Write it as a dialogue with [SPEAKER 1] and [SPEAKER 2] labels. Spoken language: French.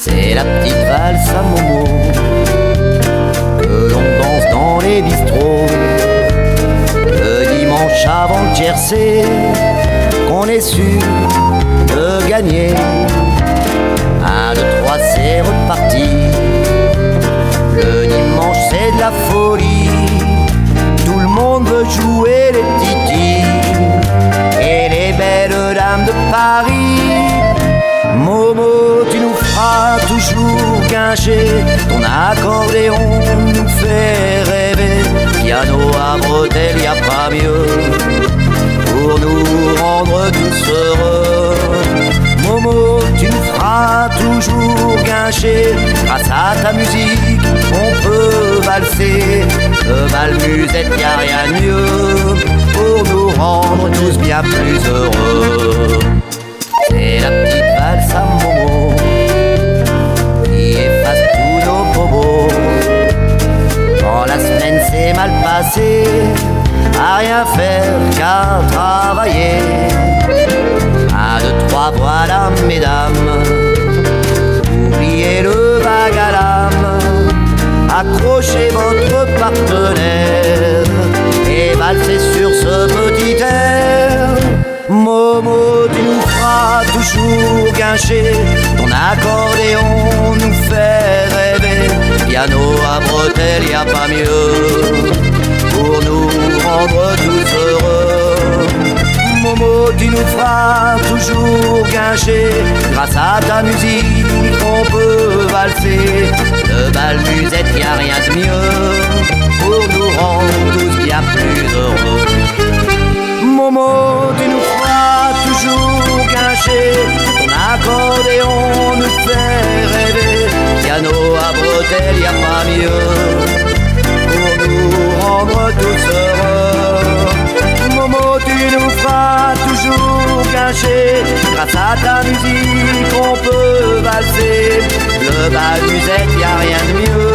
[SPEAKER 1] C'est la petite valse à Momo que l'on danse dans les bistrots le dimanche avant le tiercé, qu'on est sûr de gagner. 1, 2, 3, c'est reparti. Le dimanche c'est de la folie, tout le monde veut jouer les titis et les belles dames de Paris. Momo, tu nous feras toujours guincher, ton accordéon nous fait rêver. Piano à bretelles, y a pas mieux pour nous rendre tous heureux. Momo, tu nous feras toujours guincher, grâce à ta musique on peut valser. Le bal-musette, y a rien de mieux pour nous rendre tous bien plus heureux. C'est la petite valse à Momo qui efface tous nos bobos. Quand la semaine s'est mal passée, à rien faire qu'à travailler. 1, 2, 3, voilà mesdames, oubliez le vague à l'âme, accrochez votre partenaire et valsez sur ce petit air. Momo, tu nous feras toujours guincher, ton accordéon nous fait rêver. Piano à bretelles, y a pas mieux pour nous rendre tous heureux. Momo, tu nous feras toujours guincher, grâce à ta musique on peut valser. Le bal-musette, y a rien de mieux pour nous rendre tous bien plus heureux. Momo, tu nous feras toujours guincher, ton accordéon nous fait rêver. Piano à bretelles, y a pas mieux pour nous rendre tous heureux. Momo, tu nous feras toujours guincher, grâce à ta musique on peut valser. Le bal-musette, y a rien de mieux